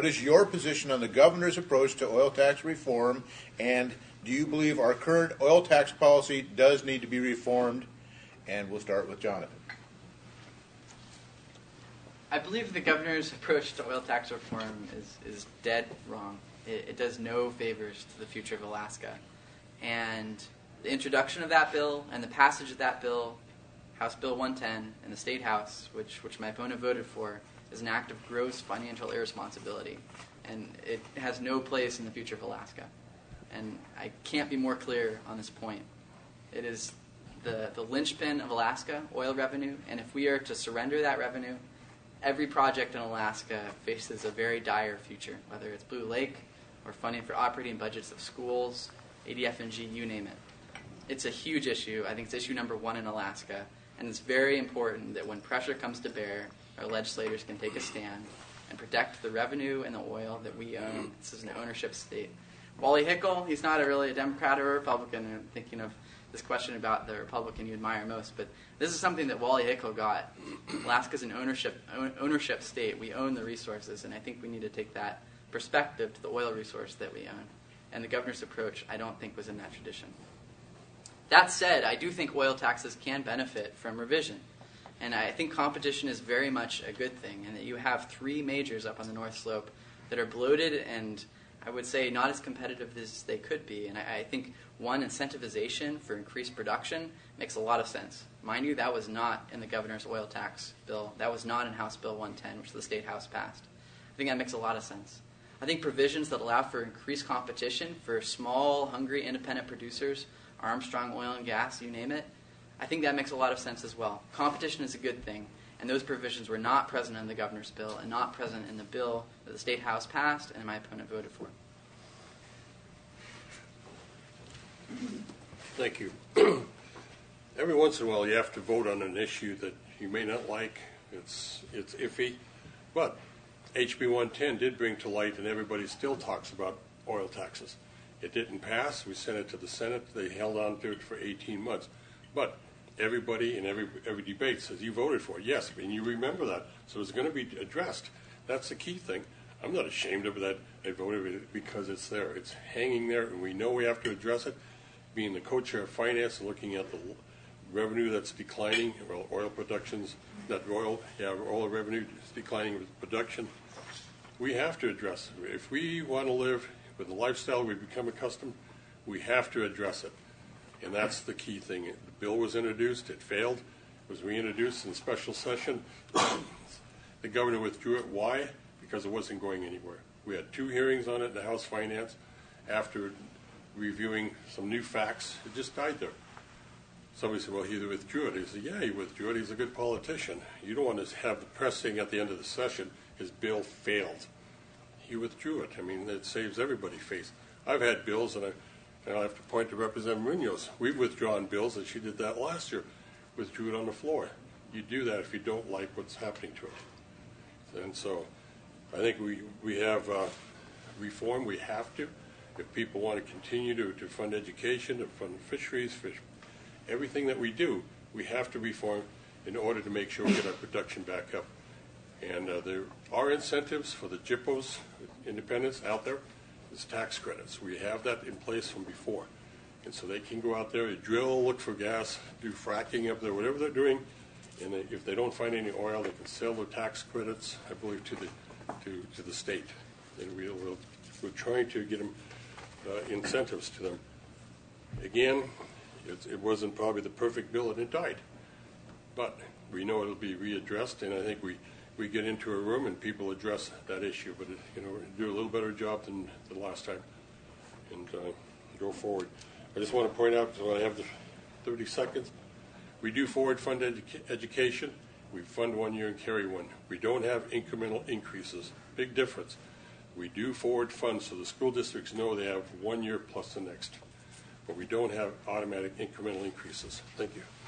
what is your position on the governor's approach to oil tax reform, and do you believe our current oil tax policy does need to be reformed? And we'll start with Jonathan. I believe the governor's approach to oil tax reform is dead wrong. It does no favors to the future of Alaska. And the introduction of that bill and the passage of that bill, House Bill 110, in the State House, which my opponent voted for, is an act of gross financial irresponsibility. And it has no place in the future of Alaska. And I can't be more clear on this point. It is the linchpin of Alaska, oil revenue, and if we are to surrender that revenue, every project in Alaska faces a very dire future, whether it's Blue Lake or funding for operating budgets of schools, ADF&G, you name it. It's a huge issue. I think it's issue number one in Alaska, and it's very important that when pressure comes to bear, our legislators can take a stand and protect the revenue and the oil that we own. This is an ownership state. Wally Hickel, he's not really a Democrat or a Republican. I'm thinking of this question about the Republican you admire most, but this is something that Wally Hickel got. Alaska's an ownership state. We own the resources, and I think we need to take that perspective to the oil resource that we own. And the governor's approach, I don't think, was in that tradition. That said, I do think oil taxes can benefit from revision. And I think competition is very much a good thing, and that you have three majors up on the North Slope that are bloated and, I would say, not as competitive as they could be. And I think, one, incentivization for increased production makes a lot of sense. Mind you, that was not in the governor's oil tax bill. That was not in House Bill 110, which the State House passed. I think that makes a lot of sense. I think provisions that allow for increased competition for small, hungry, independent producers, Armstrong Oil and Gas, you name it, I think that makes a lot of sense as well. Competition is a good thing, and those provisions were not present in the governor's bill and not present in the bill that the State House passed and my opponent voted for. Thank you. Every once in a while you have to vote on an issue that you may not like. It's iffy, but HB 110 did bring to light, and everybody still talks about oil taxes. It didn't pass. We sent it to the Senate. They held on to it for 18 months. But everybody in every debate says, you voted for it. Yes, and you remember that. So it's going to be addressed. That's the key thing. I'm not ashamed of that. I voted for it because it's there. It's hanging there, and we know we have to address it. Being the co-chair of finance and looking at the revenue that's declining, oil productions, oil revenue is declining with production, we have to address it. If we want to live with the lifestyle we've become accustomed, we have to address it. And that's the key thing. The bill was introduced, it failed, it was reintroduced in special session. The governor withdrew it. Why? Because it wasn't going anywhere. We had 2 hearings on it in the House Finance. After reviewing some new facts, it just died there. Somebody said, well, he withdrew it. He said, yeah, he withdrew it. He's a good politician. You don't want to have the press saying at the end of the session, his bill failed. He withdrew it. I mean, it saves everybody face. I've had bills, and I have to point to Representative Munoz. We've withdrawn bills, and she did that last year. Withdrew it on the floor. You do that if you don't like what's happening to it. And so I think we have reform. We have to. If people want to continue to fund education, to fund fisheries, everything that we do, we have to reform in order to make sure we get our production back up. And there are incentives for the GIPOs, independents out there. There's tax credits. We have that in place from before. And so they can go out there, drill, look for gas, do fracking up there, whatever they're doing. And if they don't find any oil, they can sell their tax credits, I believe, to the state. And we're trying to get them incentives to them. Again, it wasn't probably the perfect bill, and it died. But we know it'll be readdressed, and I think we get into a room and people address that issue, but do a little better job than the last time, and go forward. I just want to point out, so I have the 30 seconds, we do forward fund education. We fund 1 year and carry 1. We don't have incremental increases. Big difference. We do forward funds so the school districts know they have 1 year plus the next. But we don't have automatic incremental increases. Thank you.